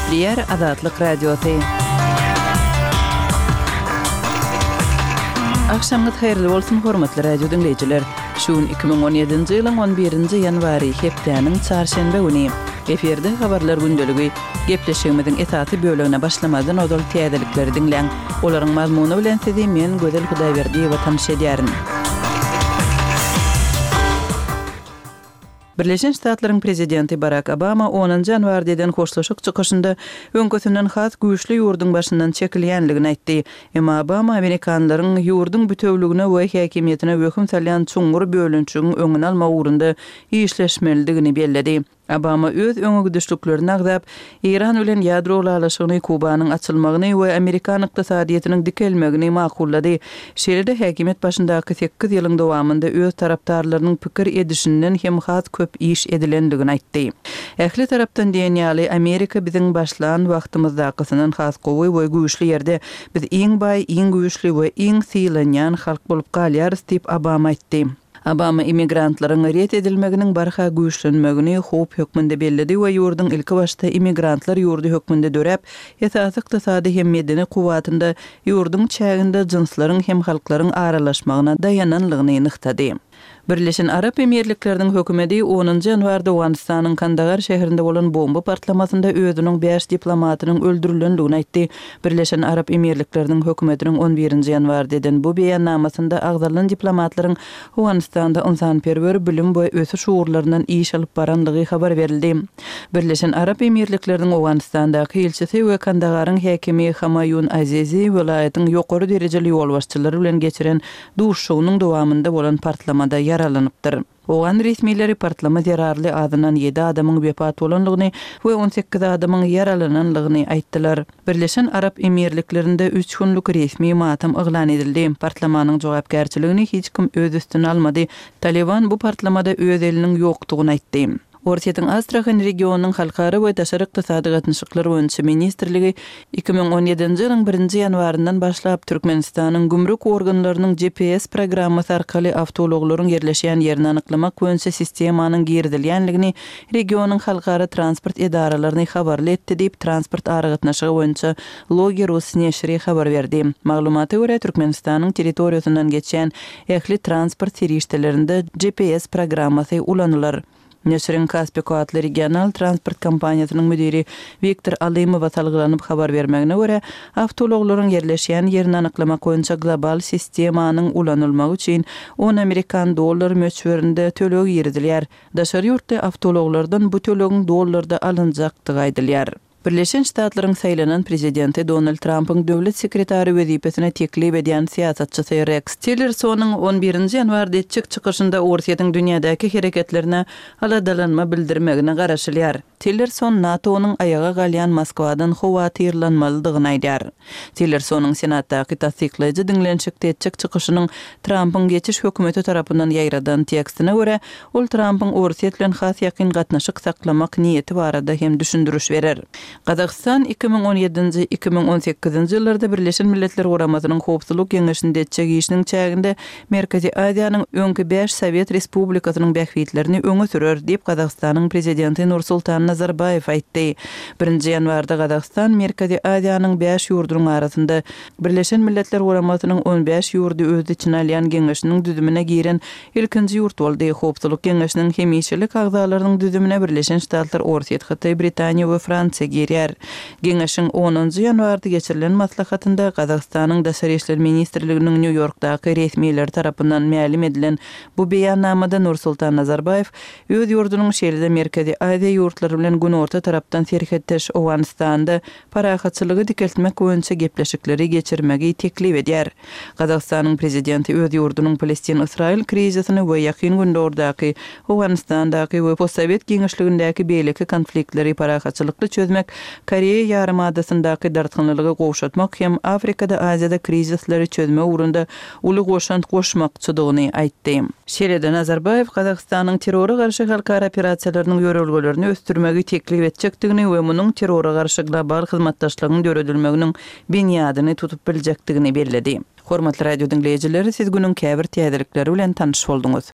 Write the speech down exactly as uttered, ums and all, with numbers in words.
Eşitliyer Azatlyk Radiosu. Akşamınız hayırlı bolsun hormatly radio dinleyijiler. Şuun iki bin on ýedinji ýylyň on birinji ýanwary hepdeniň çarşembe güni eferde habarlar gündöligi gepleşigimiziň esasy bölügine başlamadan odol täzelikleri dinleň. Olaryň mazmuny bilen sizi men Gözel Hudaýberdiýewa tanış edýärin. Birleşen Ştatlaryň prezidenti Barack Obama onuncu ýanwardan hoşlaşyk çykyşynda öňkösünden has güýçli ýurdun başyndan çekilýänligini aýtdy. Emma Obama Amerikanlaryň ýurdun bütewligine we häkimiýetine höküm salýan çuňgur bölünçüň öňüni alma ugrunda işleşmelidigini bellädi. Obama öz öňe güdüşlüklerini agdap, İran bilen ýadro ulaşygyny, Kubanyň açylmagyny we Amerikan ykdysadyýetynyň dikelmegini makullady. Şeýle häkimet başyndaky sekiz ýylyň dowamında öz tarapdarlarynyň pikir edişinden hem has köp iş edilendigini aýtdy. Ähli tarapdan diýen ýaly Amerika biziň başlan wagtymyzdakysyndan has gowy we güýçli ýerde biz iň baý, iň güýçli we iň sylanýan halk bolup galýarys diýip Obama aýtdy. Obama immigrantlaryň ret edilmeginiň barha güýçlenmegini hop hökmünde bellidi we ýurdun ilki başda immigrantlar ýurdy hökmünde döräp, esasy ykdysady hem medeni kuwatynda ýurdun çäginde jinslaryň hem halklaryň aralaşmagyna dayananlygyny nyktady. Birleşen Arap Emirliklerining hökümeti onuncu ýanwarda Awganistanyň Kandahar şäherinde bolan bomba partlamasynda özüniň beş diplomatynyň öldürilendigini aýtdy. Birleşen Arap Emirliklerining hökümetiniň on birinji ýanwarda eden bu beýannamasynda agdalyň diplomatlaryň Awganistanda ynsanperwer bilim we ösü şuurlaryndan iş alyp baranlygy habar berildi. Birleşen Arap Emirliklerining Awganistandaky elçisi we Kandaharyň häkimi Hamayun Azizi welaýatyň ýokary derejeli ýol başçylary bilen geçiren durşugynyň dowamında bolan partlamada yaralanypdyr. Oğan resmileri partlama zararly adynan ýedi adamyň wepat bolanlygyny we on sekiz adamyň yaralananlygyny aýtdylar. Birleşen Arap Emirliklerinde üç günlük resmi matam eglan edildi. Partlamanyň jogapkärçiligini hiç kim öz üstüne almady. Taliban bu partlamada öz eliniň ýokdugyny aýtdy. Ortiýetiň Astrahan regionunyň halkara we daşary ykdysady gatnaşyklary boýunça ministrligi iki bin on ýedinji ýylyň birinji ýanwaryndan başlap Türkmenistanyň gümrük organlarynyň G P S programmasy arkaly awtologlaryň yerleşýän ýerini anyklamak boýunça sistemanyň girdilýänligini regionuň halkara transport edaralaryny habarly etdi diýip transport aragatnaşygy boýunça Logi Rus neşri habar berdi. Maglumata görä Türkmenistanyň territoriýasyndan geçen ähli transport serişdelerinde G P S programmasy ulanylar. Neşrin Kaspiyat regional transport kompaniýasynyň müdiri Viktor Alimow salgylanyp habar bermegine görä, awtologlaryň yerleşýän ýerini anyklamak boýunça global sistemanyň ulanylmagy üçin on Amerikan dollar möçberinde tölegi ýerdilýär. Daşary ýurtda awtologlardan bu tölegiň dollarda alynjakdygy aýdylýar. Birleşen Ştatlaryň saýlanan prezidenti Donald Trump'yň döwlet sekretary wezipesine teklip edýän siýasatçysy Rex Tillersonyň on birinji ýanwarda etjek çykyşynda Ortiýetiň dünýädäki hereketlerine aladalanma bildirmegine garaşylýar. Tillerson NATO'nyň ayaga galýan Moskwadan howa tyrlanmalydygyny aýdýar. Tillersonyň senatdaky tasdiklaýjy dinlenşikde etjek çykyşynyň Trump'yň geçiş hökümeti tarapyndan ýaýradan tekstine görä, ol Trump'yň Ortiýet bilen has ýakyn gatnaşyk saklamak niýeti barada hem düşündürüş berer. Gazakistan iki bin on ýedinji iki bin on sekizinji ýyllarda Birleşen Milletler Guramasynyň howpsuzlyk Geňeşinde etjek işiniň çäginde Merkezi Aziýanyň öňkü beş Sowet Respublikasynyň bähwitlerini öňe sürer diýip Gazakistanyň prezidenti Nursultan Nazarbayew aýtdy. Birinji ýanwarda Gazakistan Merkezi Aziýanyň beş ýurdunyň arasynda Birleşen Milletler Guramasynyň on beş ýurdy öz içine alýan Geňeşiniň düzümine giren ilkinji ýurt boldy. Howpsuzlyk Geňeşiniň hemişelik agzalarynyň düzümine Birleşen Ştatlar, Ortiýet, Hytaý, Britaniýa we Fransiýa girýär. Geňeşiň onuncu ýanwarda geçirilen maslahatynda Gazakistanyň Daşary işler ministrliginiň New Yorkdaky resmiýetler tarapyndan mälim edilen bu beýannamada Nursultan Nazarbayew öz ýurdunyň şeýle Merkezi Aziýa ýurtlary bilen günorta tarapdan serhetdeş Awganistanda parahatçylygy dikeltmek boýunça gepleşikleri geçirmegi teklip edýär. Gazakistanyň prezidenti öz ýurdunyň Palestin-Israil krizisyny we ýakyn gündordaky Awganistandaky we postsovet geňeşligindäki beýleki konfliktleri parahatçylykly çözmek, Koreýa ýarymadasyndaki dartgynlylygy gowşatmak hem Afrikada, Aziýada krizisleri çözme ugrunda uly goşant goşmakçydygyny aýtdy. Şeýle Nazarbayew Gazakistanyň terrora garşy halkara operasiýalarynyň ýörelgelerini östürmegi teklip etjekdigini we munyň terrora garşy global hyzmatdaşlygyň döredilmeginiň binýadyny tutup biljekdigini bellädi. Hormatly radio dinleýijileri, siz günüň käbir täzelikleri bilen tanış boldunuz.